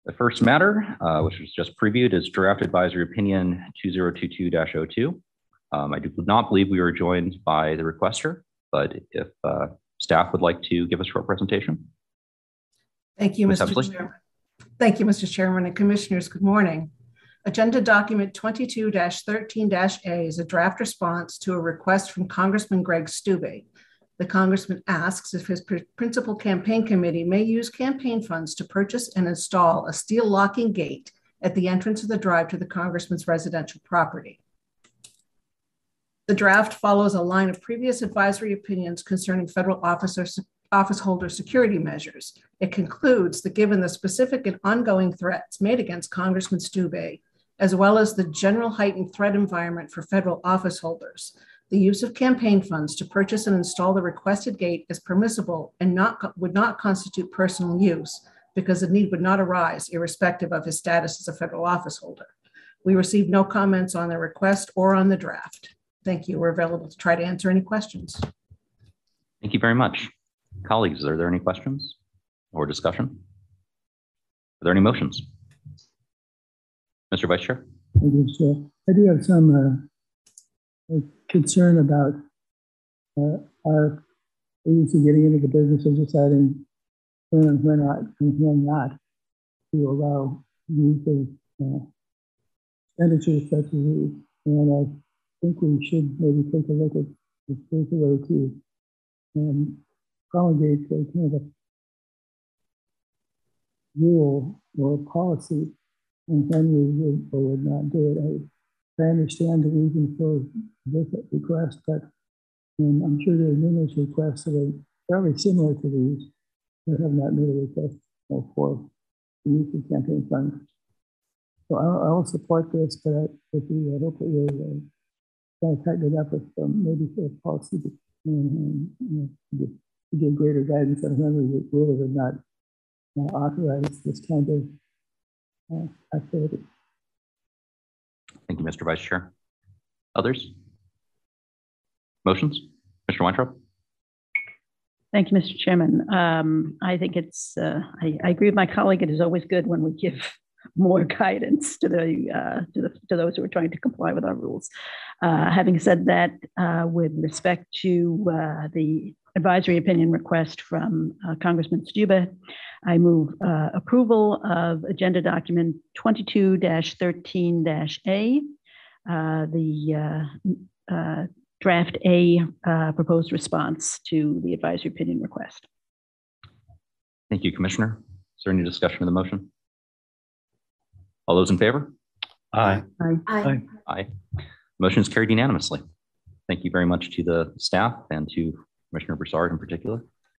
The first matter, which was just previewed, is Draft Advisory Opinion 2022-02. I do not believe we were joined by the requester, but if staff would like to give a short presentation. Thank you, Mr. Chairman. Thank you, Mr. Chairman and Commissioners. Good morning. Agenda document 22-13-A is a draft response to a request from Congressman Greg Steube. The Congressman asks if his principal campaign committee may use campaign funds to purchase and install a steel locking gate at the entrance of the drive to the Congressman's residential property. The draft follows a line of previous advisory opinions concerning federal office holder security measures. It concludes that given the specific and ongoing threats made against Congressman Steube, as well as the general heightened threat environment for federal office holders, the use of campaign funds to purchase and install the requested gate is permissible and would not constitute personal use because the need would not arise irrespective of his status as a federal office holder. We received no comments on the request or on the draft. Thank you. We're available to try to answer any questions. Thank you very much. Colleagues, are there any questions or discussion? Are there any motions? Mr. Vice Chair. Thank you, Chair. I do have some concern about our agency getting into the business of deciding when and when not to allow use of expenditures such as these. And I think we should maybe take a look at the first way to promulgate a kind of a rule or policy and when we would or would not do it. I understand the reason for this request, but I'm sure there are numerous requests that are fairly similar to these that have not made a request for the use of campaign funds. So I will support this, but I hope that we'll try to tighten it up with maybe a policy to give greater guidance on when we will or would not authorize this kind of activity. Thank you, Mr. Vice Chair. Others? Motions? Mr. Weintraub? Thank you, Mr. Chairman. I think it's, I agree with my colleague. It is always good when we give more guidance to those who are trying to comply with our rules. Having said that, with respect to the advisory opinion request from Congressman Steube, I move approval of agenda document 22-13-A, the draft A proposed response to the advisory opinion request. Thank you, Commissioner. Is there any discussion of the motion? All those in favor? Aye. Aye. Aye. Aye. Motion is carried unanimously. Thank you very much to the staff and to Commissioner Broussard in particular.